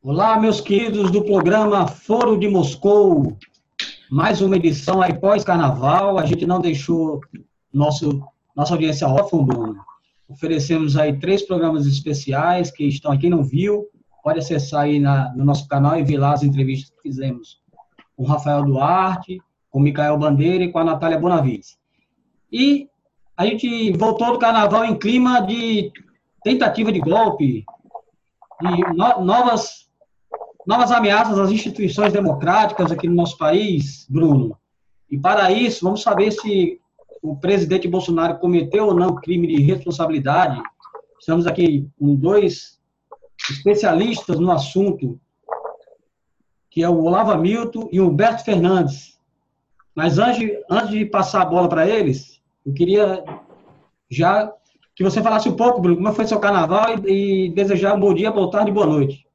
Olá, meus queridos do programa Foro de Moscou. Mais uma edição aí pós-carnaval. A gente não deixou nossa audiência órfã, Bruno. Oferecemos aí 3 programas especiais que estão aqui, quem não viu, pode acessar aí no nosso canal e ver lá as entrevistas que fizemos com o Rafael Duarte, com o Micael Bandeira e com a Natália Bonavides. E a gente voltou do carnaval em clima de tentativa de golpe, de novas ameaças às instituições democráticas aqui no nosso país, Bruno. E para isso, vamos saber se o presidente Bolsonaro cometeu ou não crime de responsabilidade. Estamos aqui com 2 especialistas no assunto, que é o Olavo Hamilton e o Humberto Fernandes. Mas antes de passar a bola para eles, eu queria já que você falasse um pouco, Bruno, como foi seu carnaval e desejar um bom dia, boa tarde e boa noite.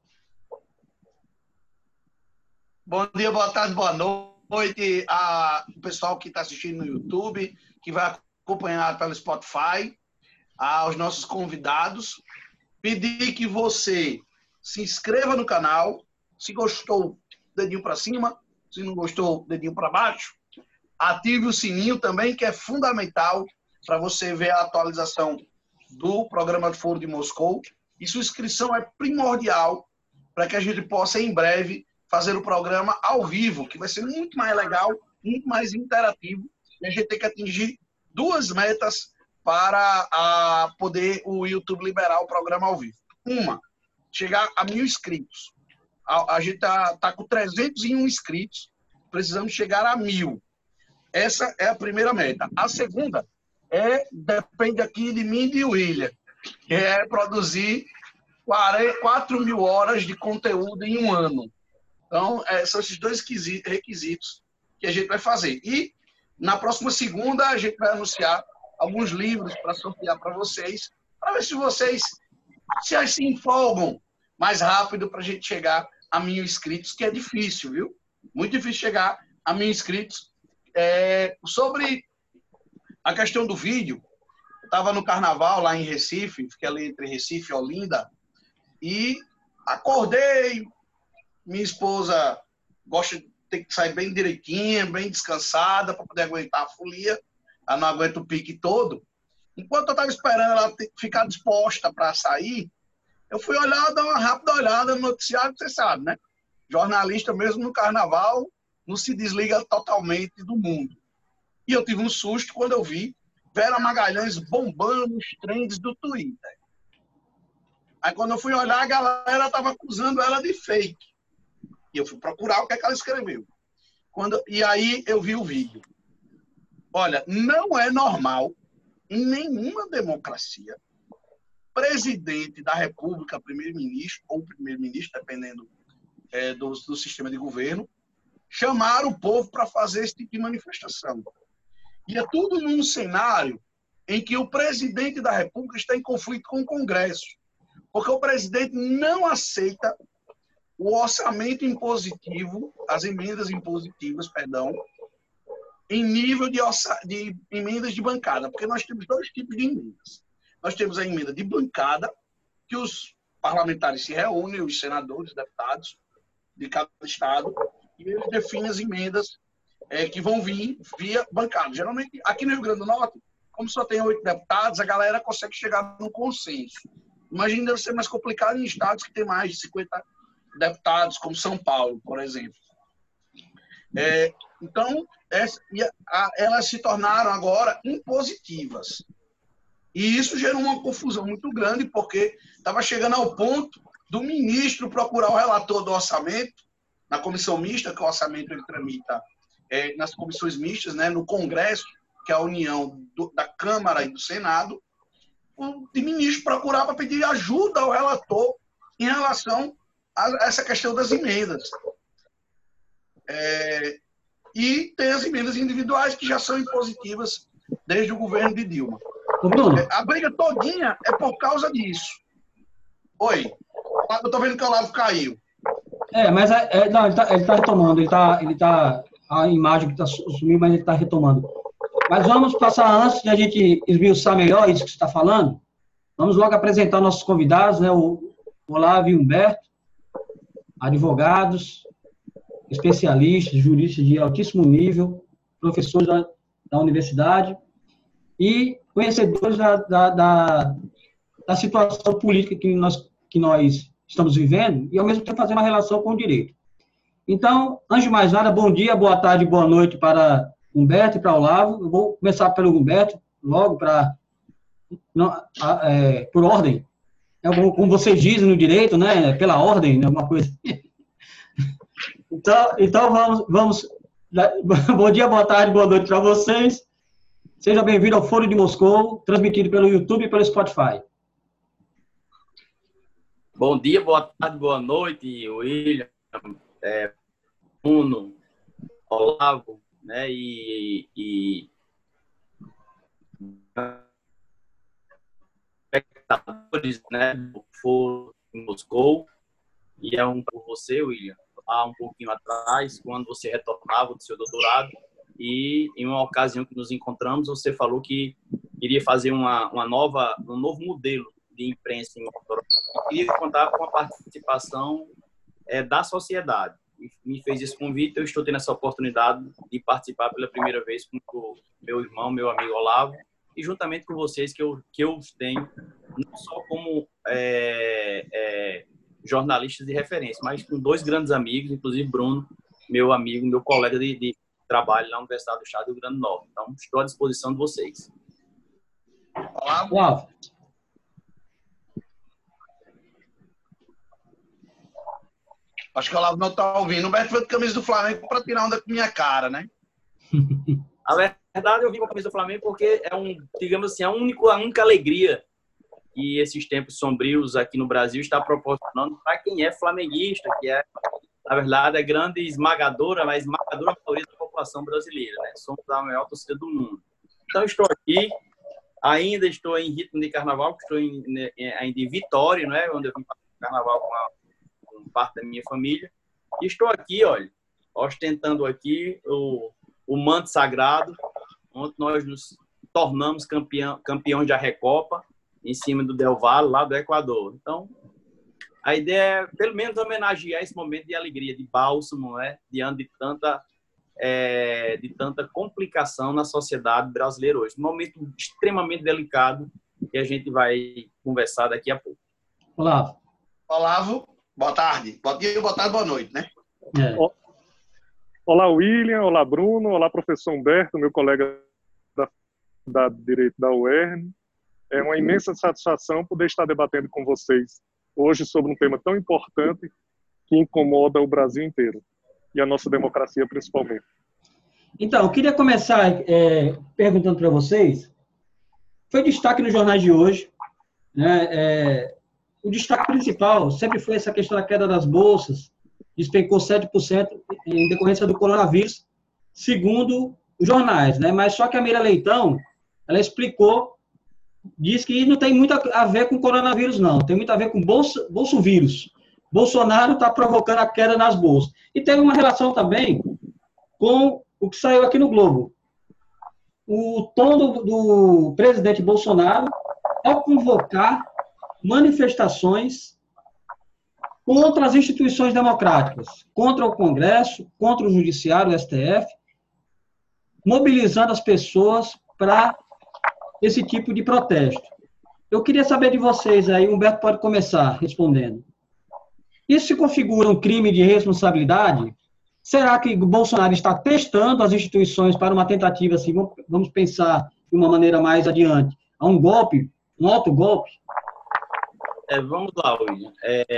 Bom dia, boa tarde, boa noite ao pessoal que está assistindo no YouTube, que vai acompanhar pelo Spotify, aos nossos convidados. Pedir que você se inscreva no canal, se gostou, dedinho para cima, se não gostou, dedinho para baixo. Ative o sininho também, que é fundamental para você ver a atualização do programa do Foro de Moscou. E sua inscrição é primordial para que a gente possa, em breve, fazer o programa ao vivo, que vai ser muito mais legal, muito mais interativo. E a gente tem que atingir 2 metas para poder o YouTube liberar o programa ao vivo. Uma, chegar a 1.000 inscritos. A gente tá com 301 inscritos, precisamos chegar a 1.000. Essa é a primeira meta. A segunda depende aqui de mim e de William, que é produzir 4.000 horas de conteúdo em um ano. Então, são esses 2 requisitos que a gente vai fazer. E, na próxima segunda, a gente vai anunciar alguns livros para sortear para vocês, para ver se vocês se empolgam mais rápido para a gente chegar a 1.000 inscritos, que é difícil, viu? Muito difícil chegar a 1.000 inscritos. Sobre a questão do vídeo, eu estava no carnaval lá em Recife, fiquei ali entre Recife e Olinda, e acordei. Minha esposa gosta de ter que sair bem direitinha, bem descansada, para poder aguentar a folia. Ela não aguenta o pique todo. Enquanto eu estava esperando ela ficar disposta para sair, eu fui dar uma rápida olhada no noticiário, você sabe, né? Jornalista, mesmo no carnaval, não se desliga totalmente do mundo. E eu tive um susto quando eu vi Vera Magalhães bombando nos trends do Twitter. Aí, quando eu fui olhar, a galera estava acusando ela de fake. E eu fui procurar o que ela escreveu. E aí eu vi o vídeo. Olha, não é normal, em nenhuma democracia, presidente da República, primeiro-ministro, ou primeiro-ministro, dependendo do sistema de governo, chamar o povo para fazer esse tipo de manifestação. E é tudo num cenário em que o presidente da República está em conflito com o Congresso. Porque o presidente não aceita o orçamento impositivo, as emendas impositivas, perdão, em nível de emendas de bancada, porque nós temos 2 tipos de emendas. Nós temos a emenda de bancada, que os parlamentares se reúnem, os senadores, deputados de cada estado, e eles definem as emendas que vão vir via bancada. Geralmente, aqui no Rio Grande do Norte, como só tem 8 deputados, a galera consegue chegar num consenso. Imagina, deve ser mais complicado em estados que tem mais de 50 deputados, como São Paulo, por exemplo. Então, elas se tornaram agora impositivas. E isso gerou uma confusão muito grande, porque estava chegando ao ponto do ministro procurar o relator do orçamento, na comissão mista, que o orçamento ele tramita nas comissões mistas, né, no Congresso, que é a união da Câmara e do Senado, o ministro procurar para pedir ajuda ao relator em relação a essa questão das emendas. E tem as emendas individuais que já são impositivas desde o governo de Dilma. A briga todinha é por causa disso. Oi, eu tô vendo que o Olavo caiu. Mas não, ele tá retomando, a imagem que está sumindo, mas ele está retomando. Mas vamos passar, antes de a gente esmiuçar melhor isso que você está falando, vamos logo apresentar nossos convidados, né, o Olavo e o Humberto. advogados, especialistas, juristas de altíssimo nível, professores da universidade e conhecedores da situação política que nós estamos vivendo e, ao mesmo tempo, fazer uma relação com o direito. Então, antes de mais nada, bom dia, boa tarde, boa noite para Humberto e para Olavo. Eu vou começar pelo Humberto, logo por ordem. Como vocês dizem no direito, né? Pela ordem, né? Alguma coisa. Então vamos. Bom dia, boa tarde, boa noite para vocês. Seja bem-vindo ao Foro de Moscou, transmitido pelo YouTube e pelo Spotify. Bom dia, boa tarde, boa noite, William, Bruno, Olavo, né, e espectadores, né, do Foro de Moscou. E por você, William, há um pouquinho atrás, quando você retornava do seu doutorado, e em uma ocasião que nos encontramos, você falou que iria fazer um novo modelo de imprensa em Moscou. E contar com a participação da sociedade. E me fez esse convite, eu estou tendo essa oportunidade de participar pela primeira vez com o meu irmão, meu amigo Olavo, e juntamente com vocês que eu tenho, não só como jornalistas de referência, mas com dois grandes amigos, inclusive Bruno, meu amigo, meu colega de trabalho na Universidade do Estado do Rio Grande do Norte. Então, estou à disposição de vocês. Olavo. Acho que o Olavo não está ouvindo. O Beto foi de camisa do Flamengo para tirar onda com minha cara, né? A verdade, eu vim com a camisa do Flamengo porque digamos assim, a única alegria que esses tempos sombrios aqui no Brasil está proporcionando para quem é flamenguista, que é, na verdade, a grande esmagadora maioria da população brasileira, né? Somos a maior torcida do mundo. Então, ainda estou em ritmo de carnaval, estou ainda em Vitória, né? Onde eu vim para o carnaval com parte da minha família. E estou aqui, olha, ostentando aqui o manto sagrado, onde nós nos tornamos campeões da Recopa, em cima do Del Valle, lá do Equador. Então, a ideia é, pelo menos, homenagear esse momento de alegria, de bálsamo, né? Diante de tanta complicação na sociedade brasileira hoje. Um momento extremamente delicado que a gente vai conversar daqui a pouco. Olavo, boa tarde. Bom dia, boa tarde, boa noite, né? Olá, William. Olá, Bruno. Olá, professor Humberto, meu colega da Direito da UERN. É uma imensa satisfação poder estar debatendo com vocês hoje sobre um tema tão importante que incomoda o Brasil inteiro e a nossa democracia principalmente. Então, eu queria começar perguntando para vocês, foi destaque nos jornais de hoje, né? O destaque principal sempre foi essa questão da queda das bolsas, despencou 7% em decorrência do coronavírus, segundo os jornais, né? Mas só que a Mira Leitão, ela explicou, diz que não tem muito a ver com coronavírus, não. Tem muito a ver com bolsovírus. Bolsonaro está provocando a queda nas bolsas. E teve uma relação também com o que saiu aqui no Globo. O tom do presidente Bolsonaro ao convocar manifestações contra as instituições democráticas, contra o Congresso, contra o Judiciário, o STF, mobilizando as pessoas para esse tipo de protesto. Eu queria saber de vocês aí, Humberto pode começar respondendo. Isso se configura um crime de responsabilidade? Será que o Bolsonaro está testando as instituições para uma tentativa, assim, vamos pensar de uma maneira mais adiante, a um golpe, um autogolpe? Vamos lá, William.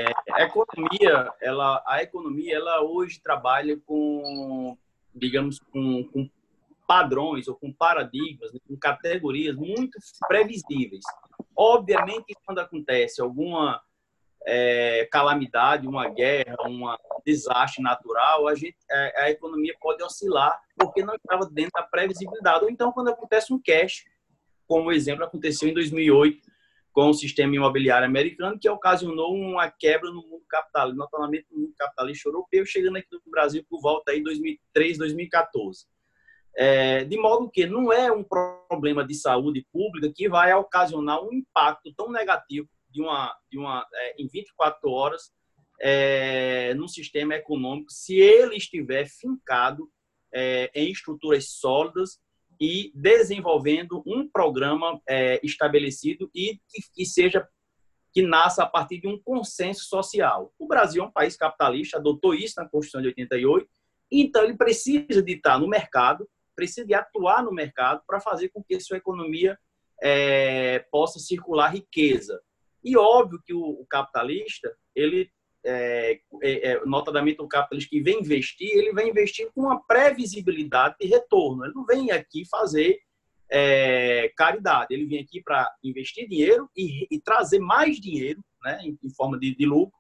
A economia, ela hoje trabalha com, digamos, com padrões ou com paradigmas, né, com categorias muito previsíveis. Obviamente, quando acontece alguma calamidade, uma guerra, um desastre natural, a economia pode oscilar porque não estava dentro da previsibilidade. Ou então, quando acontece um crash, como o exemplo aconteceu em 2008 com o sistema imobiliário americano, que ocasionou uma quebra no mundo capitalista, notoriamente no mundo capitalista europeu, chegando aqui no Brasil por volta aí 2003, 2014. De modo que não é um problema de saúde pública que vai ocasionar um impacto tão negativo em 24 horas num sistema econômico se ele estiver fincado em estruturas sólidas e desenvolvendo um programa estabelecido e que nasça a partir de um consenso social. O Brasil é um país capitalista, adotou isso na Constituição de 88, então ele precisa de estar no mercado, precisa de atuar no mercado para fazer com que sua economia possa circular riqueza. E óbvio que o capitalista, ele notadamente o capitalista que vem investir, ele vem investir com uma previsibilidade de retorno. Ele não vem aqui fazer caridade, ele vem aqui para investir dinheiro e trazer mais dinheiro, né, em forma de lucro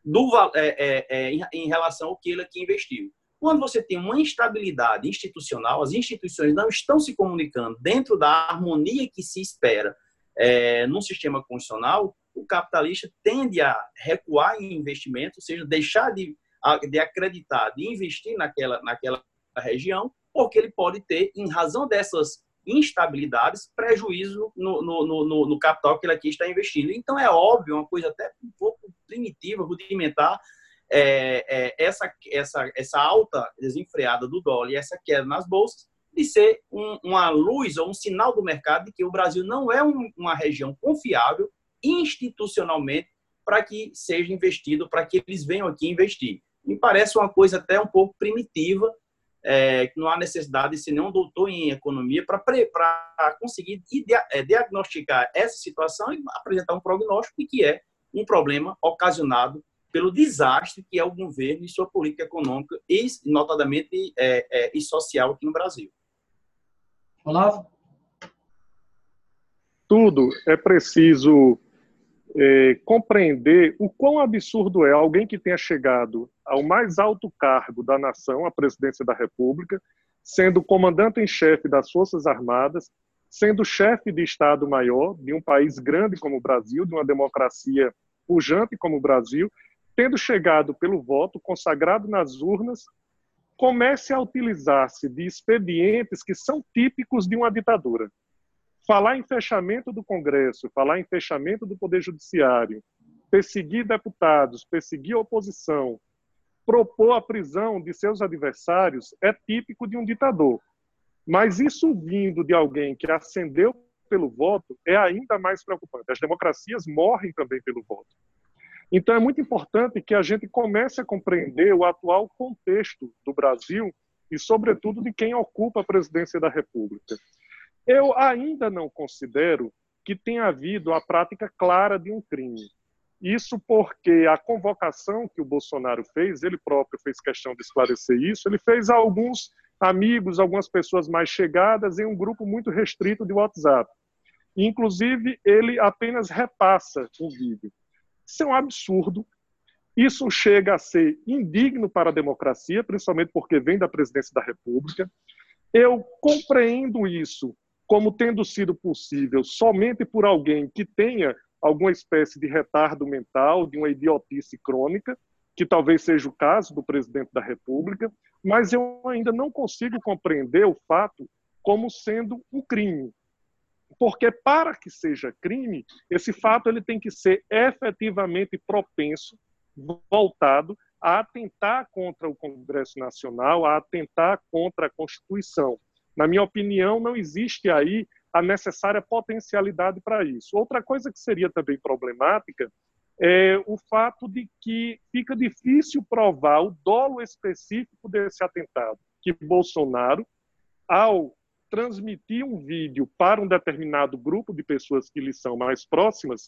em relação ao que ele aqui investiu. Quando você tem uma instabilidade institucional, as instituições não estão se comunicando dentro da harmonia que se espera num sistema constitucional, o capitalista tende a recuar em investimento, ou seja, deixar de acreditar, de investir naquela região, porque ele pode ter, em razão dessas instabilidades, prejuízo no capital que ele aqui está investindo. Então, é óbvio, uma coisa até um pouco primitiva, rudimentar, essa alta desenfreada do dólar e essa queda nas bolsas, de ser uma luz ou um sinal do mercado de que o Brasil não é uma região confiável institucionalmente para que seja investido, para que eles venham aqui investir. Me parece uma coisa até um pouco primitiva, que não há necessidade de ser nenhum doutor em economia para conseguir diagnosticar essa situação e apresentar um prognóstico de que é um problema ocasionado pelo desastre que é o governo e sua política econômica e, notadamente, e social aqui no Brasil. Olavo? Tudo é preciso compreender o quão absurdo é alguém que tenha chegado ao mais alto cargo da nação, a presidência da República, sendo comandante em chefe das Forças Armadas, sendo chefe de Estado-Maior de um país grande como o Brasil, de uma democracia pujante como o Brasil, tendo chegado pelo voto, consagrado nas urnas, comece a utilizar-se de expedientes que são típicos de uma ditadura. Falar em fechamento do Congresso, falar em fechamento do Poder Judiciário, perseguir deputados, perseguir a oposição, propor a prisão de seus adversários é típico de um ditador. Mas isso vindo de alguém que ascendeu pelo voto é ainda mais preocupante. As democracias morrem também pelo voto. Então é muito importante que a gente comece a compreender o atual contexto do Brasil e, sobretudo, de quem ocupa a presidência da República. Eu ainda não considero que tenha havido a prática clara de um crime. Isso porque a convocação que o Bolsonaro fez, ele próprio fez questão de esclarecer isso, ele fez a alguns amigos, algumas pessoas mais chegadas em um grupo muito restrito de WhatsApp. Inclusive, ele apenas repassa um vídeo. Isso é um absurdo. Isso chega a ser indigno para a democracia, principalmente porque vem da presidência da República. Eu compreendo isso como tendo sido possível somente por alguém que tenha alguma espécie de retardo mental, de uma idiotice crônica, que talvez seja o caso do presidente da República, mas eu ainda não consigo compreender o fato como sendo um crime. Porque para que seja crime, esse fato ele tem que ser efetivamente propenso, voltado a atentar contra o Congresso Nacional, a atentar contra a Constituição. Na minha opinião, não existe aí a necessária potencialidade para isso. Outra coisa que seria também problemática é o fato de que fica difícil provar o dolo específico desse atentado, que Bolsonaro, ao transmitir um vídeo para um determinado grupo de pessoas que lhe são mais próximas,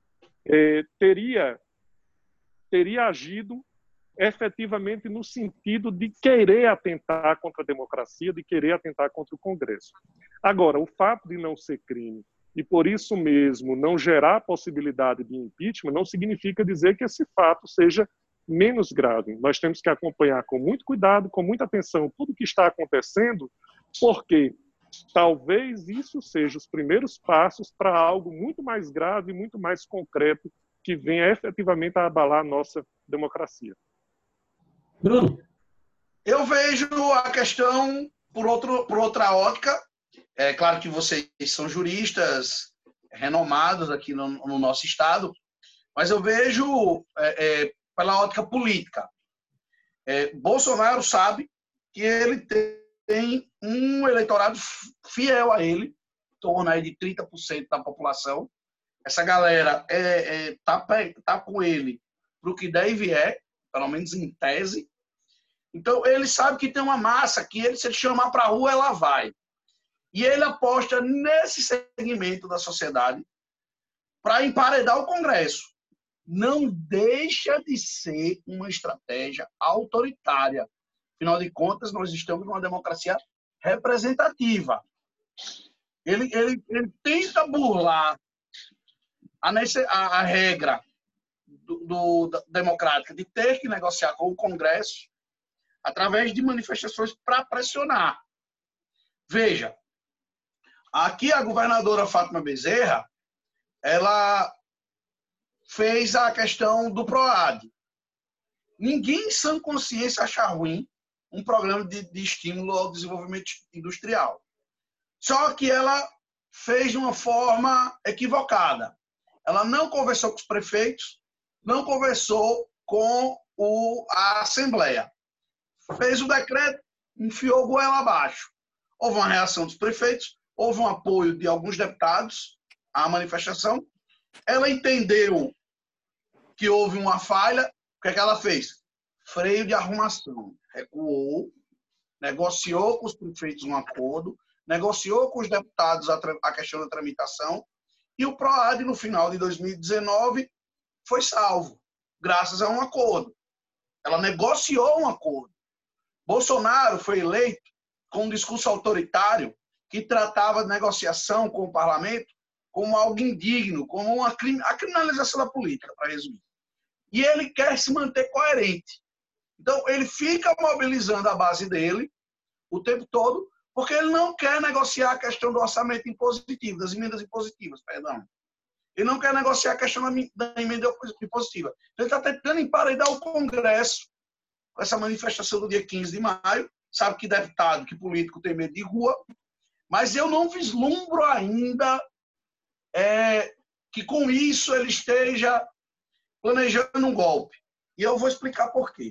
teria agido efetivamente no sentido de querer atentar contra a democracia, de querer atentar contra o Congresso. Agora, o fato de não ser crime e, por isso mesmo, não gerar possibilidade de impeachment, não significa dizer que esse fato seja menos grave. Nós temos que acompanhar com muito cuidado, com muita atenção, tudo o que está acontecendo, porque talvez isso seja os primeiros passos para algo muito mais grave, muito mais concreto, que venha efetivamente a abalar a nossa democracia. Bruno? Eu vejo a questão por outra ótica. É claro que vocês são juristas renomados aqui no nosso estado, mas eu vejo pela ótica política. Bolsonaro sabe que ele tem um eleitorado fiel a ele, em torno aí de 30% da população. Essa galera tá com ele para o que der e vier, pelo menos em tese. Então, ele sabe que tem uma massa que ele, se ele chamar para a rua, ela vai. E ele aposta nesse segmento da sociedade para emparedar o Congresso. Não deixa de ser uma estratégia autoritária. Afinal de contas, nós estamos numa democracia representativa. Ele tenta burlar a regra democrática de ter que negociar com o Congresso através de manifestações para pressionar. Veja, aqui a governadora Fátima Bezerra, ela fez a questão do PROAD. Ninguém em sã consciência acha ruim um programa de estímulo ao desenvolvimento industrial. Só que ela fez de uma forma equivocada. Ela não conversou com os prefeitos, não conversou com a Assembleia. Fez o decreto, enfiou o goela abaixo. Houve uma reação dos prefeitos, houve um apoio de alguns deputados à manifestação. Ela entendeu que houve uma falha. O que é que ela fez? Freio de arrumação. Recuou, negociou com os prefeitos um acordo, negociou com os deputados a questão da tramitação, e o PROAD, no final de 2019, foi salvo, graças a um acordo. Ela negociou um acordo. Bolsonaro foi eleito com um discurso autoritário que tratava de negociação com o parlamento como algo indigno, como a criminalização da política, para resumir. E ele quer se manter coerente. Então, ele fica mobilizando a base dele o tempo todo, porque ele não quer negociar a questão do orçamento impositivo, das emendas impositivas, perdão. Ele não quer negociar a questão da emenda impositiva. Ele está tentando emparedar o Congresso com essa manifestação do dia 15 de maio. Sabe que deputado, que político tem medo de rua, mas eu não vislumbro ainda que com isso ele esteja planejando um golpe. E eu vou explicar por quê.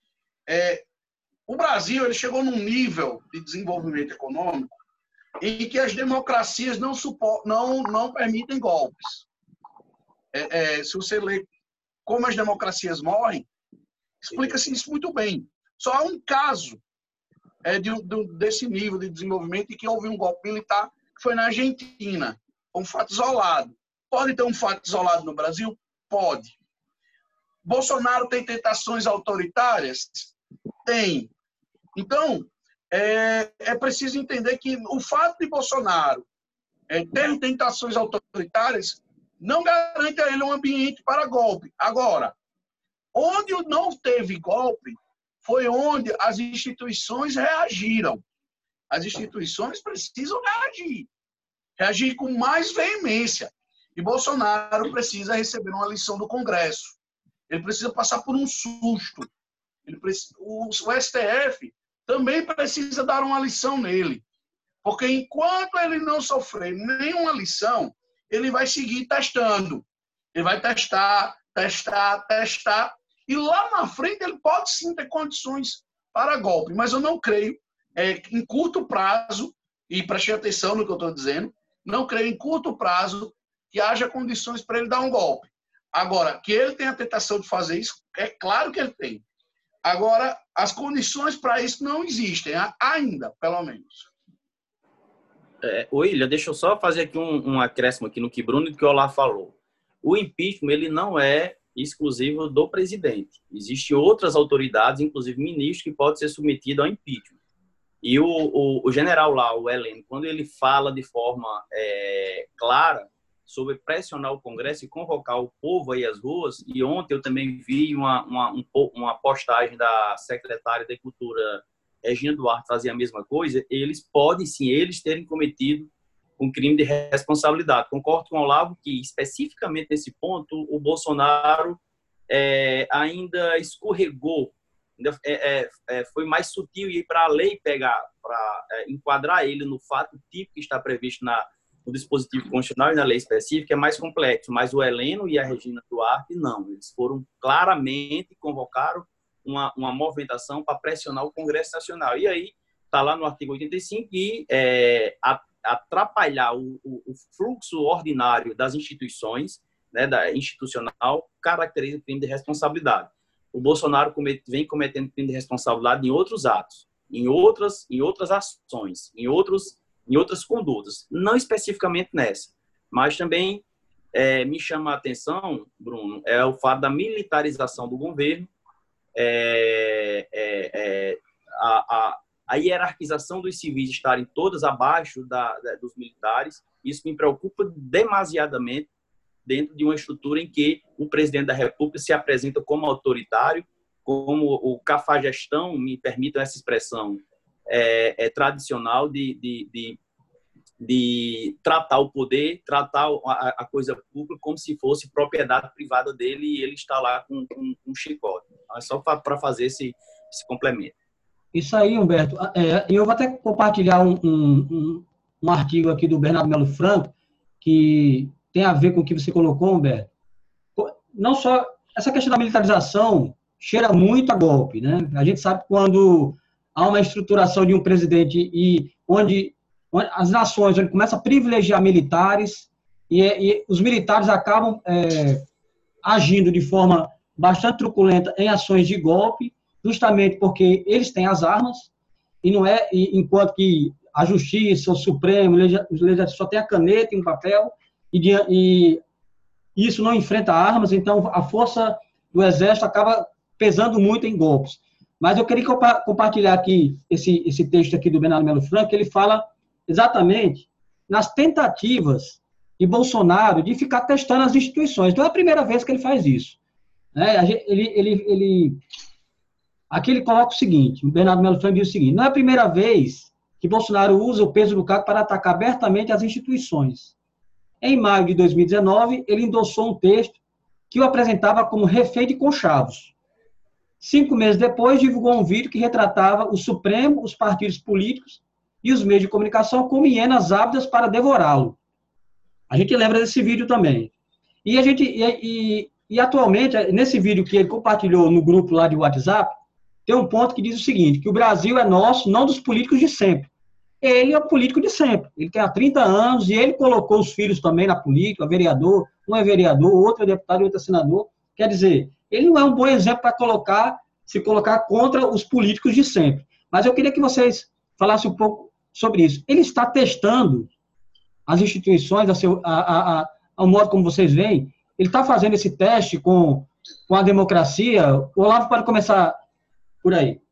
O Brasil ele chegou num nível de desenvolvimento econômico em que as democracias não permitem golpes. Se você ler como as democracias morrem, explica-se isso muito bem. Só há um caso desse nível de desenvolvimento em que houve um golpe militar, que foi na Argentina, um fato isolado. Pode ter um fato isolado no Brasil? Pode. Bolsonaro tem tentações autoritárias? Tem. Então, é preciso entender que o fato de Bolsonaro ter tentações autoritárias não garante a ele um ambiente para golpe. Agora, onde não teve golpe foi onde as instituições reagiram. As instituições precisam reagir com mais veemência. E Bolsonaro precisa receber uma lição do Congresso. Ele precisa passar por um susto. O STF também precisa dar uma lição nele. Porque enquanto ele não sofrer nenhuma lição, ele vai seguir testando. Ele vai testar. E lá na frente ele pode sim ter condições para golpe. Mas eu não creio, em curto prazo, e preste atenção no que eu estou dizendo, não creio em curto prazo que haja condições para ele dar um golpe. Agora, que ele tem a tentação de fazer isso, é claro que ele tem. Agora, as condições para isso não existem, ainda, pelo menos. William, deixa eu só fazer aqui um acréscimo aqui no que Bruno e que o Olá falou. O impeachment ele não é exclusivo do presidente. Existem outras autoridades, inclusive ministros, que podem ser submetidos ao impeachment. E o general lá, o Heleno, quando ele fala de forma clara sobre pressionar o Congresso e convocar o povo aí às ruas, e ontem eu também vi uma postagem da secretária da Cultura, Regina Duarte, fazer a mesma coisa, eles podem, sim, eles terem cometido um crime de responsabilidade. Concordo com o Olavo que, especificamente nesse ponto, o Bolsonaro ainda escorregou, foi mais sutil ir para a lei pegar, para enquadrar ele no fato típico que está previsto no dispositivo constitucional e na lei específica é mais complexo, mas o Heleno e a Regina Duarte não. Eles foram claramente, convocaram uma movimentação para pressionar o Congresso Nacional. E aí está lá no artigo 85 que atrapalhar o fluxo ordinário das instituições, né, da institucional, caracteriza o crime de responsabilidade. O Bolsonaro vem cometendo crime de responsabilidade em outros atos, em outras ações, em outras condutas, não especificamente nessa, mas também me chama a atenção, Bruno, é o fato da militarização do governo, a hierarquização dos civis estarem todas abaixo dos militares. Isso me preocupa demasiadamente dentro de uma estrutura em que o presidente da República se apresenta como autoritário, como o cafajestão, me permitam essa expressão, tradicional de tratar o poder, tratar a coisa pública como se fosse propriedade privada dele e ele está lá com um chicote. É só para fazer esse complemento. Isso aí, Humberto. Eu vou até compartilhar um artigo aqui do Bernardo Melo Franco, que tem a ver com o que você colocou, Humberto. Não só essa questão da militarização cheira muito a golpe, né? A gente sabe quando há uma estruturação de um presidente e onde as nações onde começam a privilegiar militares e os militares acabam agindo de forma bastante truculenta em ações de golpe, justamente porque eles têm as armas e não enquanto que a Justiça, o Supremo, os legislativos só tem a caneta e um papel e isso não enfrenta armas, então a força do Exército acaba pesando muito em golpes. Mas eu queria compartilhar aqui esse texto aqui do Bernardo Melo Franco, que ele fala exatamente nas tentativas de Bolsonaro de ficar testando as instituições. Não é a primeira vez que ele faz isso. Né? Aqui ele coloca o seguinte, o Bernardo Melo Franco diz o seguinte: não é a primeira vez que Bolsonaro usa o peso do cargo para atacar abertamente as instituições. Em maio de 2019, ele endossou um texto que o apresentava como refém de conchavos. 5 meses depois, divulgou um vídeo que retratava o Supremo, os partidos políticos e os meios de comunicação como hienas ávidas para devorá-lo. A gente lembra desse vídeo também. E atualmente, nesse vídeo que ele compartilhou no grupo lá de WhatsApp, tem um ponto que diz o seguinte, que o Brasil é nosso, não dos políticos de sempre. Ele é o político de sempre. Ele tem há 30 anos e ele colocou os filhos também na política, vereador, um é vereador, outro é deputado, outro é senador. Quer dizer, ele não é um bom exemplo para se colocar contra os políticos de sempre. Mas eu queria que vocês falassem um pouco sobre isso. Ele está testando as instituições, ao modo como vocês veem. Ele está fazendo esse teste com a democracia. O Olavo pode começar por aí.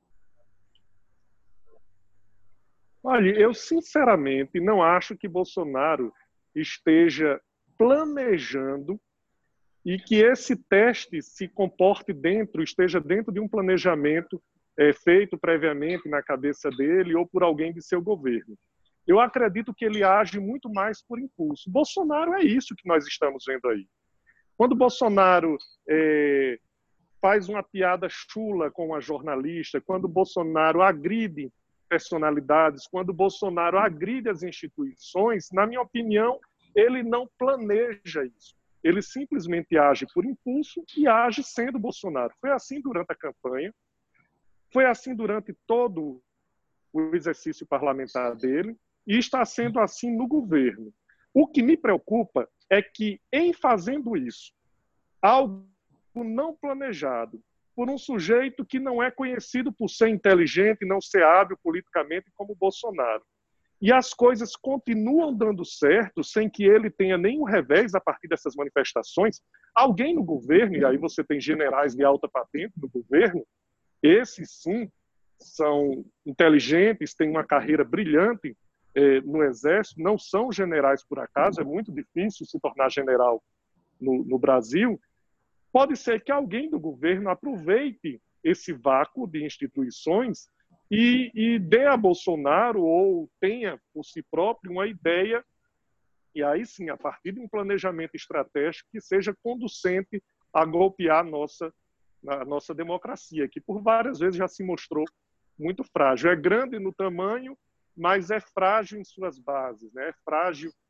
Olha, eu sinceramente não acho que Bolsonaro esteja planejando e que esse teste se comporte esteja dentro de um planejamento feito previamente na cabeça dele ou por alguém de seu governo. Eu acredito que ele age muito mais por impulso. Bolsonaro é isso que nós estamos vendo aí. Quando Bolsonaro faz uma piada chula com uma jornalista, quando Bolsonaro agride personalidades, quando Bolsonaro agride as instituições, na minha opinião, ele não planeja isso. Ele simplesmente age por impulso e age sendo Bolsonaro. Foi assim durante a campanha, foi assim durante todo o exercício parlamentar dele e está sendo assim no governo. O que me preocupa é que, em fazendo isso, algo não planejado, por um sujeito que não é conhecido por ser inteligente, não ser hábil politicamente como Bolsonaro. E as coisas continuam dando certo sem que ele tenha nenhum revés a partir dessas manifestações. Alguém no governo, e aí você tem generais de alta patente no governo, esses sim são inteligentes, têm uma carreira brilhante no Exército, não são generais por acaso, é muito difícil se tornar general no Brasil. Pode ser que alguém do governo aproveite esse vácuo de instituições e dê a Bolsonaro ou tenha por si próprio uma ideia, e aí sim, a partir de um planejamento estratégico que seja conducente a golpear a nossa democracia, que por várias vezes já se mostrou muito frágil. É grande no tamanho, mas é frágil em suas bases, né? É frágil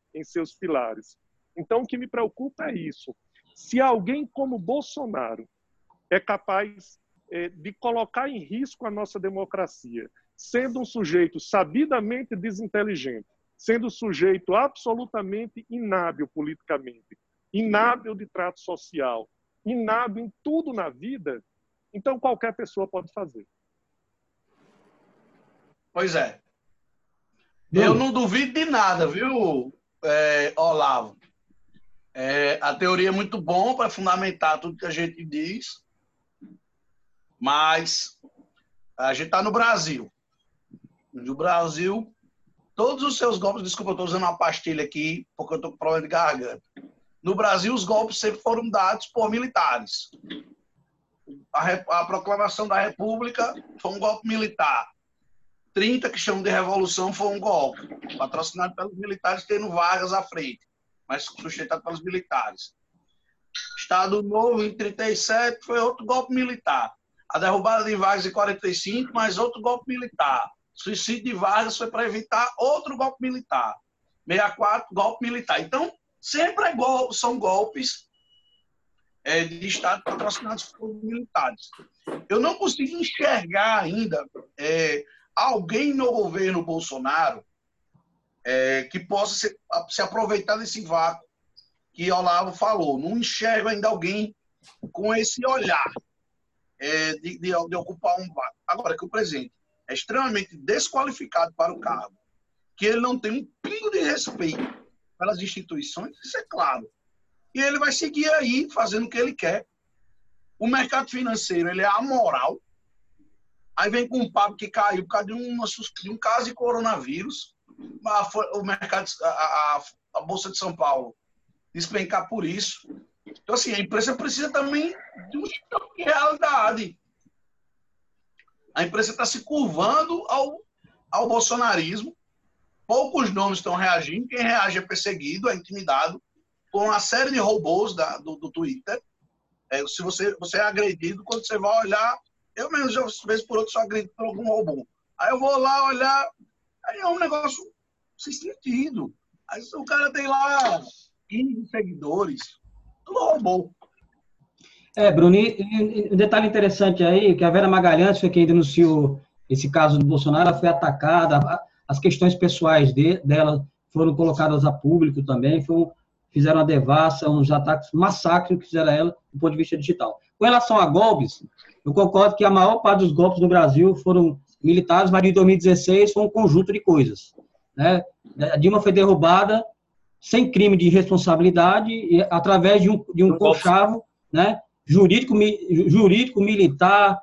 em seus pilares. Então, o que me preocupa é isso. Se alguém como Bolsonaro é capaz de colocar em risco a nossa democracia, sendo um sujeito sabidamente desinteligente, sendo um sujeito absolutamente inábil politicamente, inábil de trato social, inábil em tudo na vida, então qualquer pessoa pode fazer. Pois é. Eu não duvido de nada, viu, Olavo? A teoria é muito bom para fundamentar tudo que a gente diz, mas a gente está no Brasil. No Brasil, todos os seus golpes... Desculpa, eu estou usando uma pastilha aqui porque eu estou com problema de garganta. No Brasil, os golpes sempre foram dados por militares. A proclamação da República foi um golpe militar. 30, que chamam de Revolução, foi um golpe, patrocinado pelos militares, tendo Vargas à frente, mas sustentado pelos militares. Estado Novo, em 37, foi outro golpe militar. A derrubada de Vargas em 45, mais outro golpe militar. Suicídio de Vargas foi para evitar outro golpe militar. 64, golpe militar. Então, sempre são golpes de Estado patrocinados por militares. Eu não consigo enxergar ainda alguém no governo Bolsonaro que possa se aproveitar desse vácuo que Olavo falou. Não enxergo ainda alguém com esse olhar de ocupar um vácuo. Agora, que o presidente é extremamente desqualificado para o cargo, que ele não tem um pingo de respeito pelas instituições, isso é claro. E ele vai seguir aí fazendo o que ele quer. O mercado financeiro, ele é amoral. Aí vem com um papo que caiu por causa de um caso de coronavírus. O mercado, a Bolsa de São Paulo despencar por isso. Então, assim, a imprensa precisa também de um choque de realidade. A imprensa está se curvando ao bolsonarismo. Poucos nomes estão reagindo. Quem reage é perseguido, é intimidado, com uma série de robôs do Twitter. Se você é agredido, quando você vai olhar, eu mesmo, já vez por outro, sou agredido por algum robô. Aí eu vou lá olhar, aí é um negócio sem sentido. Aí o cara tem lá 15 seguidores, tudo robô. Bruno, e um detalhe interessante aí, que a Vera Magalhães foi quem denunciou esse caso do Bolsonaro, ela foi atacada, as questões pessoais dela foram colocadas a público também, fizeram uma devassa, uns ataques, um massacre que fizeram a ela do ponto de vista digital. Com relação a golpes, eu concordo que a maior parte dos golpes no Brasil foram militares, mas em 2016 foi um conjunto de coisas. Né? A Dilma foi derrubada sem crime de responsabilidade, e através de um conchavo, né? jurídico, militar,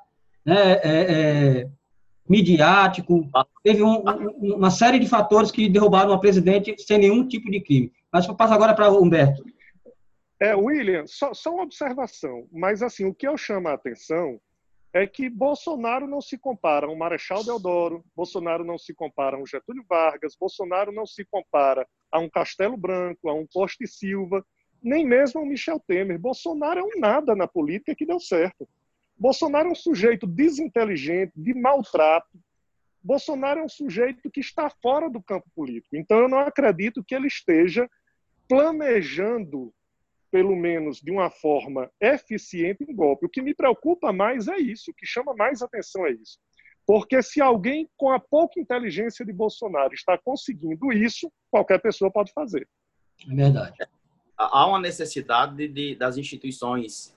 né? Midiático. Teve uma série de fatores que derrubaram uma presidente sem nenhum tipo de crime. Mas eu passo agora para o Humberto. William, só uma observação, mas assim, o que eu chamo a atenção é que Bolsonaro não se compara a um Marechal Deodoro, Bolsonaro não se compara a um Getúlio Vargas, Bolsonaro não se compara a um Castelo Branco, a um Costa e Silva, nem mesmo a um Michel Temer. Bolsonaro é um nada na política que deu certo. Bolsonaro é um sujeito desinteligente, de maltrato. Bolsonaro é um sujeito que está fora do campo político. Então, eu não acredito que ele esteja planejando, pelo menos de uma forma eficiente, um golpe. O que me preocupa mais é isso, o que chama mais atenção é isso. Porque se alguém com a pouca inteligência de Bolsonaro está conseguindo isso, qualquer pessoa pode fazer. É verdade. Há uma necessidade das instituições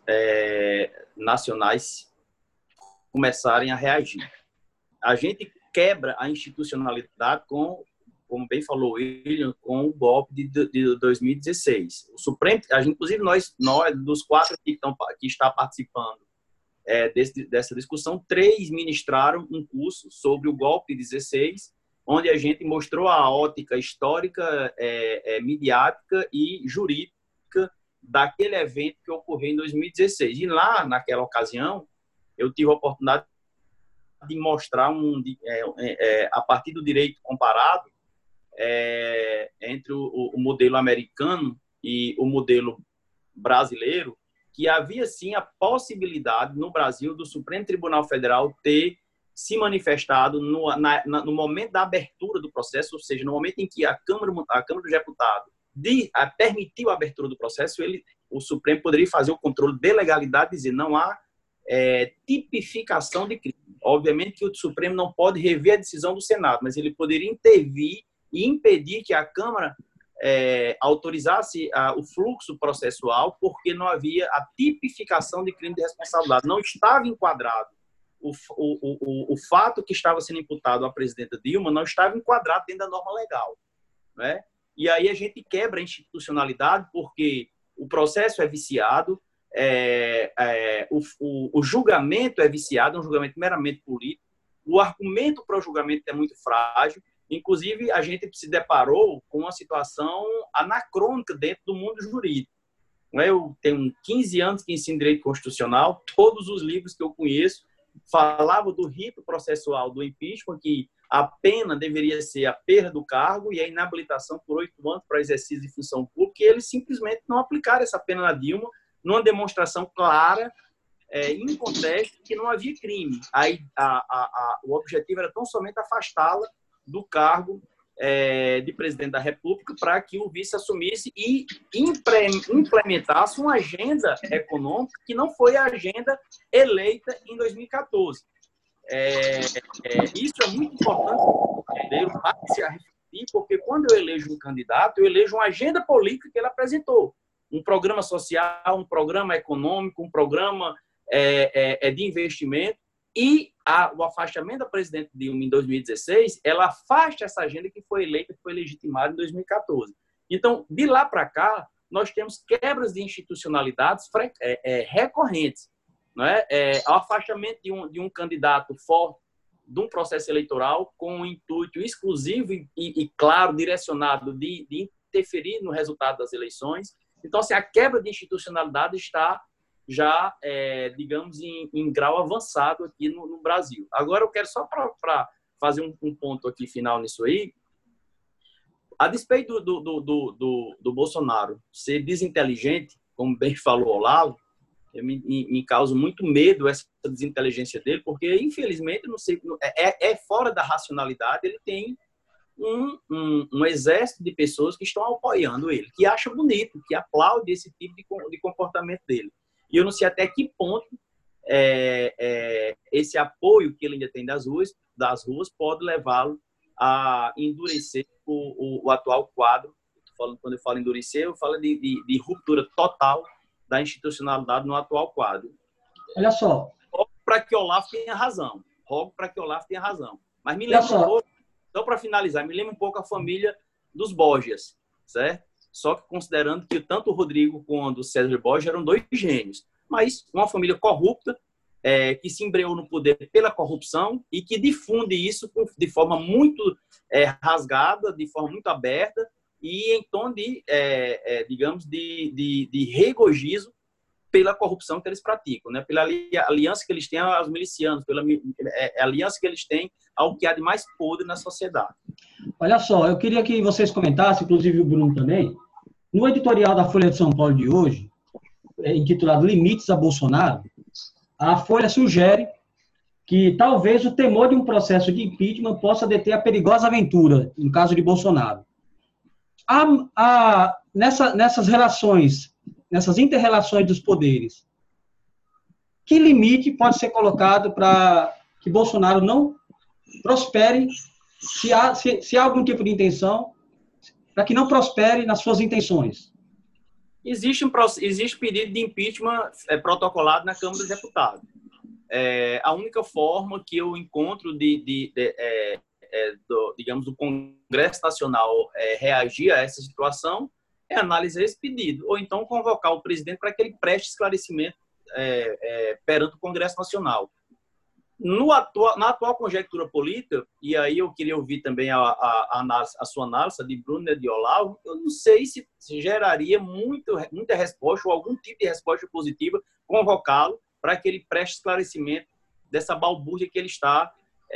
nacionais começarem a reagir. A gente quebra a institucionalidade como bem falou o William, com o golpe de 2016. O Supremo, inclusive nós dos 4 que está participando dessa discussão, 3 ministraram um curso sobre o golpe de 16, onde a gente mostrou a ótica histórica, midiática e jurídica daquele evento que ocorreu em 2016. E lá, naquela ocasião, eu tive a oportunidade de mostrar a partir do direito comparado entre o modelo americano e o modelo brasileiro, que havia sim a possibilidade no Brasil do Supremo Tribunal Federal ter se manifestado no momento da abertura do processo, ou seja, no momento em que a Câmara dos Deputados permitiu a abertura do processo, o Supremo poderia fazer o controle de legalidade e dizer não há tipificação de crime. Obviamente que o Supremo não pode rever a decisão do Senado, mas ele poderia intervir e impedir que a Câmara autorizasse o fluxo processual, porque não havia a tipificação de crime de responsabilidade. Não estava enquadrado. O fato que estava sendo imputado à presidenta Dilma não estava enquadrado dentro da norma legal, né? E aí a gente quebra a institucionalidade porque o processo é viciado, o julgamento é viciado, é um julgamento meramente político, o argumento para o julgamento é muito frágil. Inclusive, a gente se deparou com uma situação anacrônica dentro do mundo jurídico. Eu tenho 15 anos que ensino direito constitucional, todos os livros que eu conheço falavam do rito processual do impeachment, que a pena deveria ser a perda do cargo e a inabilitação por 8 anos para exercício de função pública, e eles simplesmente não aplicaram essa pena na Dilma, numa demonstração clara, em contexto, que não havia crime. Aí, o objetivo era tão somente afastá-la do cargo de presidente da República para que o vice assumisse e implementasse uma agenda econômica que não foi a agenda eleita em 2014. Isso é muito importante para o brasileiro se refletir, porque quando eu elejo um candidato, eu elejo uma agenda política que ele apresentou. Um programa social, um programa econômico, um programa de investimento. E o afastamento da presidente Dilma em 2016, ela afasta essa agenda que foi eleita, que foi legitimada em 2014. Então, de lá para cá, nós temos quebras de institucionalidades recorrentes. Não é? O afastamento de um candidato forte de um processo eleitoral com um intuito exclusivo e claro, direcionado de interferir no resultado das eleições. Então, assim, a quebra de institucionalidade está já, digamos, em grau avançado aqui no Brasil. Agora, eu quero só para fazer um ponto aqui final nisso aí. A despeito do Bolsonaro ser desinteligente, como bem falou o Olavo, me causa muito medo essa desinteligência dele, porque, infelizmente, não sei, fora da racionalidade, ele tem um exército de pessoas que estão apoiando ele, que acha bonito, que aplaude esse tipo de comportamento dele. E eu não sei até que ponto esse apoio que ele ainda tem das ruas pode levá-lo a endurecer o atual quadro. Quando eu falo endurecer, eu falo de ruptura total da institucionalidade no atual quadro. Olha só. Rogo para que Olavo tenha razão. Mas me lembra um pouco, só para finalizar, me lembra um pouco a família dos Borgias, certo? Só que considerando que tanto o Rodrigo quanto o César Borgia eram 2 gênios, mas uma família corrupta, que se embreou no poder pela corrupção e que difunde isso de forma muito rasgada, de forma muito aberta e em tom digamos, de regozijo pela corrupção que eles praticam, né? Pela aliança que eles têm aos milicianos, pela aliança que eles têm ao que há de mais podre na sociedade. Olha só, eu queria que vocês comentassem, inclusive o Bruno também, no editorial da Folha de São Paulo de hoje, intitulado Limites a Bolsonaro, a Folha sugere que talvez o temor de um processo de impeachment possa deter a perigosa aventura, no caso de Bolsonaro. Nessas relações, nessas inter-relações dos poderes, que limite pode ser colocado para que Bolsonaro não prospere, se há algum tipo de intenção, para que não prospere nas suas intenções? Existe pedido de impeachment protocolado na Câmara dos Deputados. A única forma que eu encontro digamos, do Congresso Nacional reagir a essa situação é analisar esse pedido, ou então convocar o presidente para que ele preste esclarecimento perante o Congresso Nacional. Na atual conjectura política, e aí eu queria ouvir também a sua análise de Bruno e de Olavo, eu não sei se geraria muita resposta ou algum tipo de resposta positiva convocá-lo para que ele preste esclarecimento dessa balbúrdia que ele está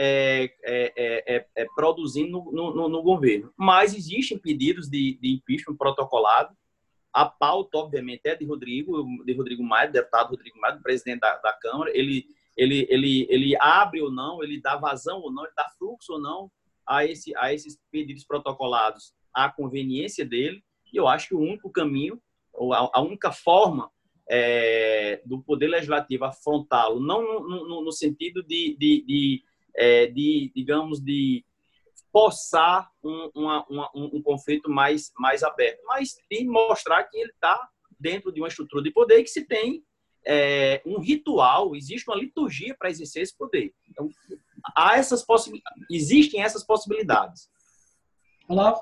produzindo no governo. Mas existem pedidos de impeachment protocolado. A pauta, obviamente, é de Rodrigo Maia, deputado Rodrigo Maia, presidente da Câmara. Ele abre ou não, ele dá vazão ou não, ele dá fluxo ou não a esses pedidos protocolados à conveniência dele. E eu acho que o único caminho, ou a única forma do Poder Legislativo afrontá-lo, não no sentido digamos, de forçar um conflito mais aberto, mas de mostrar que ele está dentro de uma estrutura de poder e que se tem um ritual, existe uma liturgia para exercer esse poder. Então, existem essas possibilidades. Olá.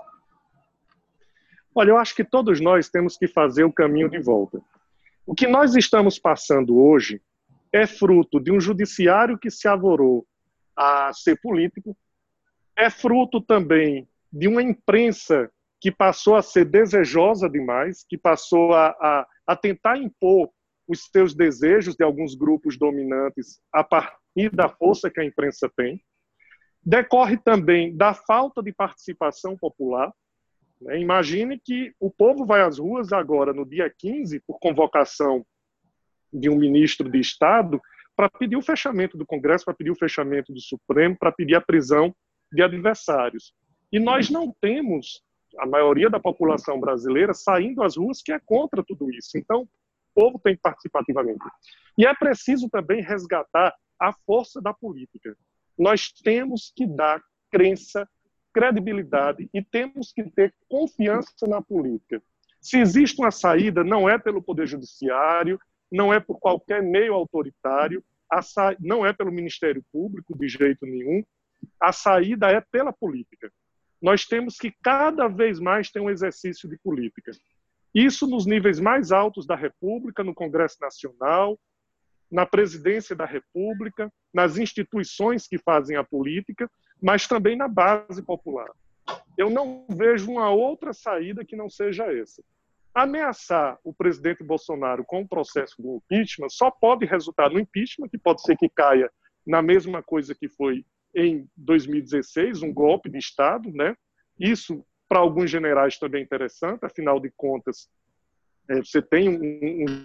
Olha, eu acho que todos nós temos que fazer o caminho de volta. O que nós estamos passando hoje é fruto de um judiciário que se avorou a ser político, é fruto também de uma imprensa que passou a ser desejosa demais, que passou a tentar impor os seus desejos de alguns grupos dominantes a partir da força que a imprensa tem. Decorre também da falta de participação popular. Imagine que o povo vai às ruas agora, no dia 15, por convocação de um ministro de Estado, para pedir o fechamento do Congresso, para pedir o fechamento do Supremo, para pedir a prisão de adversários. E nós não temos a maioria da população brasileira saindo às ruas que é contra tudo isso. Então, o povo tem que participar ativamente. E é preciso também resgatar a força da política. Nós temos que dar crença, credibilidade e temos que ter confiança na política. Se existe uma saída, não é pelo Poder Judiciário, não é por qualquer meio autoritário, não é pelo Ministério Público, de jeito nenhum. A saída é pela política. Nós temos que cada vez mais ter um exercício de política. Isso nos níveis mais altos da República, no Congresso Nacional, na Presidência da República, nas instituições que fazem a política, mas também na base popular. Eu não vejo uma outra saída que não seja essa. Ameaçar o presidente Bolsonaro com o processo de impeachment só pode resultar no impeachment, que pode ser que caia na mesma coisa que foi em 2016, um golpe de Estado, né? Isso, para alguns generais, também é interessante, afinal de contas, você tem um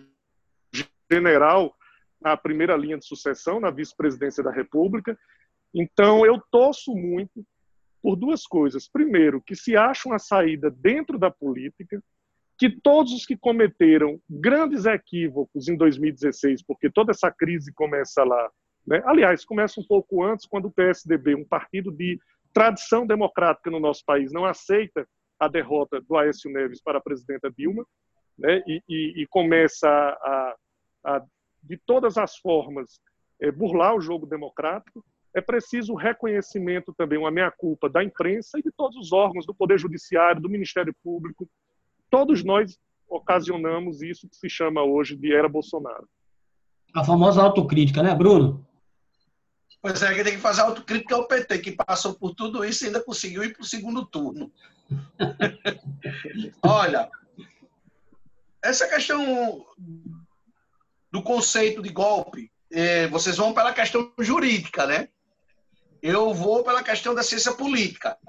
general na primeira linha de sucessão, na vice-presidência da República. Então, eu torço muito por duas coisas. Primeiro, que se ache uma saída dentro da política, que todos os que cometeram grandes equívocos em 2016, porque toda essa crise começa lá, né? Aliás, começa um pouco antes, quando o PSDB, um partido de tradição democrática no nosso país, não aceita a derrota do Aécio Neves para a presidenta Dilma, né? E começa de todas as formas, burlar o jogo democrático. É preciso o reconhecimento também, uma meia-culpa da imprensa e de todos os órgãos do Poder Judiciário, do Ministério Público. Todos nós ocasionamos isso que se chama hoje de era Bolsonaro. A famosa autocrítica, né, Bruno? Pois é, quem tem que fazer autocrítica é o PT, que passou por tudo isso e ainda conseguiu ir para o segundo turno. Olha, essa questão do conceito de golpe, vocês vão pela questão jurídica, né? Eu vou pela questão da ciência política.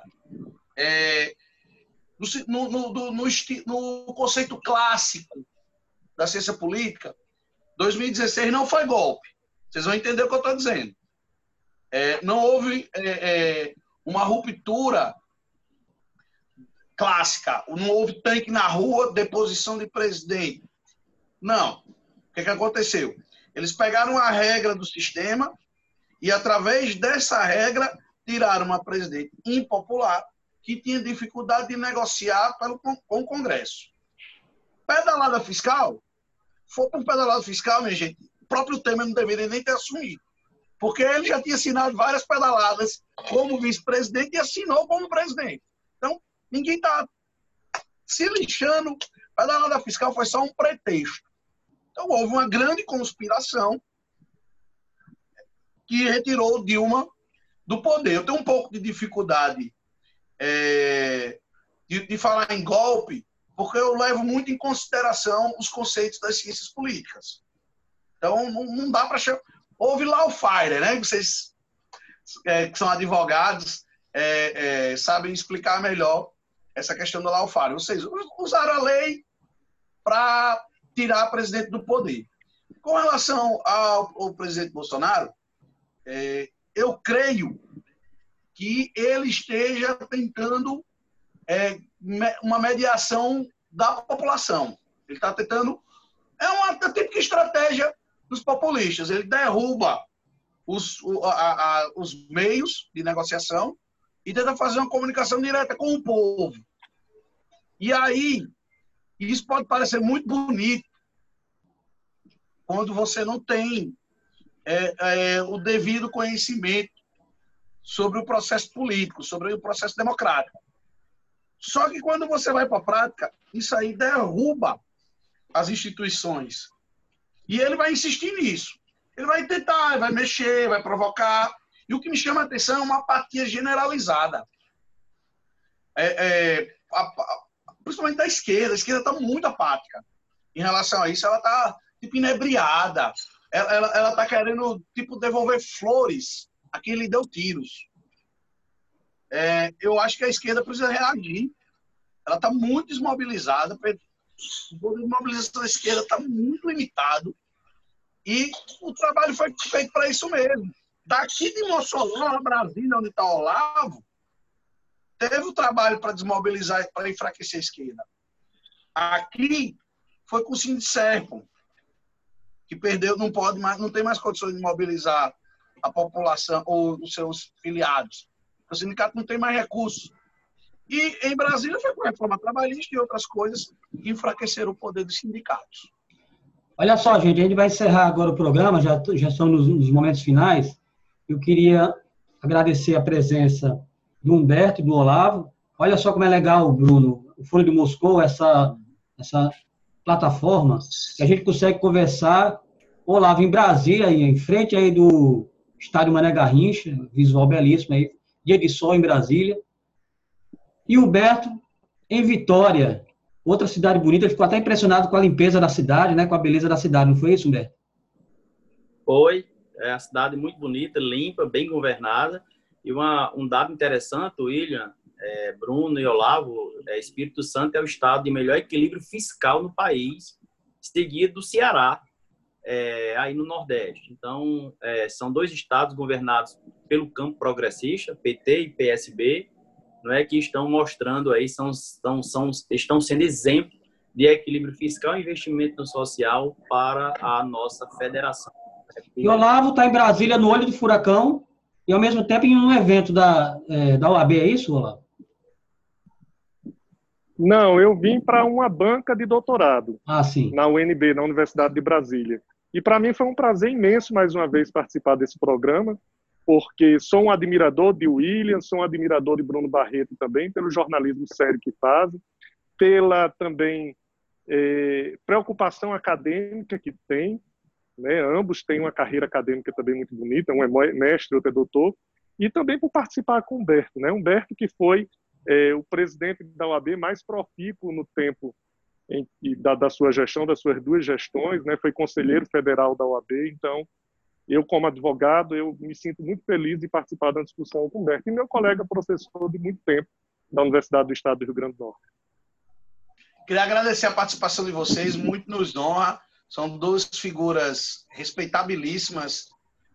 No conceito clássico da ciência política, 2016 não foi golpe. Vocês vão entender o que eu estou dizendo. Não houve uma ruptura clássica. Não houve tanque na rua, deposição de presidente. Não. O que aconteceu? Eles pegaram a regra do sistema e, através dessa regra, tiraram uma presidente impopular que tinha dificuldade de negociar com o Congresso. Pedalada fiscal? For para um pedalada fiscal, minha gente, o próprio Temer não deveria nem ter assumido. Porque ele já tinha assinado várias pedaladas como vice-presidente e assinou como presidente. Então, ninguém está se lixando. Pedalada fiscal foi só um pretexto. Então, houve uma grande conspiração que retirou Dilma do poder. Eu tenho um pouco de dificuldade de falar em golpe, porque eu levo muito em consideração os conceitos das ciências políticas. Então, não dá para chamar... Houve lawfare, né? Vocês que são advogados sabem explicar melhor essa questão do lawfare. Vocês usaram a lei para tirar o presidente do poder. Com relação ao presidente Bolsonaro, eu creio que ele esteja tentando uma mediação da população. Ele está tentando... É uma típica estratégia dos populistas. Ele derruba os meios de negociação e tenta fazer uma comunicação direta com o povo. E aí, isso pode parecer muito bonito quando você não tem o devido conhecimento sobre o processo político, sobre o processo democrático. Só que quando você vai para a prática, isso aí derruba as instituições. E ele vai insistir nisso. Ele vai tentar, vai mexer, vai provocar. E o que me chama a atenção é uma apatia generalizada. Principalmente da esquerda. A esquerda está muito apática. Em relação a isso, ela está tipo inebriada. Ela está querendo tipo devolver flores a quem lhe deu tiros. Eu acho que a esquerda precisa reagir. Ela está muito desmobilizada. O poder de mobilização da esquerda está muito limitado. E o trabalho foi feito para isso mesmo. Daqui de Mossoró, a Brasília, onde está o Olavo, teve o trabalho para desmobilizar, para enfraquecer a esquerda. Aqui foi com o Sindicerco, que perdeu, não tem mais condições de mobilizar a população ou os seus filiados. O sindicato não tem mais recursos. E em Brasília foi com a reforma trabalhista e outras coisas que enfraqueceram o poder dos sindicatos. Olha só, gente, a gente vai encerrar agora o programa, já estamos nos momentos finais. Eu queria agradecer a presença do Humberto e do Olavo. Olha só como é legal, Bruno, o Folha de Moscou, essa plataforma, que a gente consegue conversar, Olavo, em Brasília, em frente aí do Estádio Mané Garrincha, visual belíssimo aí, dia de sol em Brasília. E o Humberto, em Vitória, outra cidade bonita, ele ficou até impressionado com a limpeza da cidade, né, com a beleza da cidade, não foi isso, Humberto? Foi, é a cidade muito bonita, limpa, bem governada, e um dado interessante, William, Bruno e Olavo, Espírito Santo é o estado de melhor equilíbrio fiscal no país, seguido do Ceará, aí no Nordeste. Então, são dois estados governados pelo campo progressista, PT e PSB, não é, que estão mostrando aí, estão sendo exemplo de equilíbrio fiscal e investimento no social para a nossa federação. E Olavo está em Brasília, no olho do furacão, e ao mesmo tempo em um evento da OAB, é isso, Olavo? Não, eu vim para uma banca de doutorado sim. Na UNB, na Universidade de Brasília. E para mim foi um prazer imenso, mais uma vez, participar desse programa, porque sou um admirador de William, sou um admirador de Bruno Barreto também, pelo jornalismo sério que fazem, pela também preocupação acadêmica que tem, né? Ambos têm uma carreira acadêmica também muito bonita, um é mestre, outro é doutor, e também por participar com o Humberto, né? Humberto que foi o presidente da OAB mais profícuo no tempo da sua gestão, das suas duas gestões, né? Foi conselheiro federal da OAB, então eu, como advogado, eu me sinto muito feliz de participar da discussão com o Humberto. E meu colega professor de muito tempo da Universidade do Estado do Rio Grande do Norte. Queria agradecer a participação de vocês, muito nos honra. São duas figuras respeitabilíssimas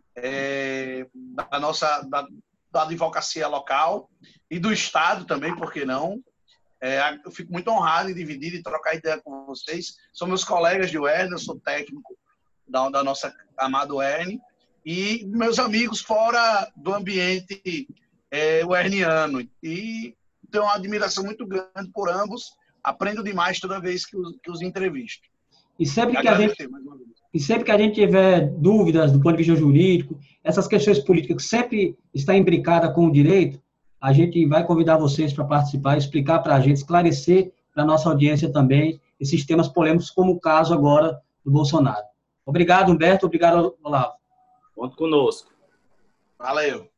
da advocacia local e do Estado também, por que não? Eu fico muito honrado em dividir e trocar ideia com vocês. São meus colegas de UERN, eu sou técnico da nossa amada UERN, e meus amigos fora do ambiente uerniano. E tenho uma admiração muito grande por ambos, aprendo demais toda vez que os entrevisto. E sempre que a gente tiver dúvidas do ponto de vista jurídico, essas questões políticas que sempre está imbricada com o direito, a gente vai convidar vocês para participar, explicar para a gente, esclarecer para a nossa audiência também esses temas polêmicos, como o caso agora do Bolsonaro. Obrigado, Humberto. Obrigado, Olavo. Conto conosco. Valeu.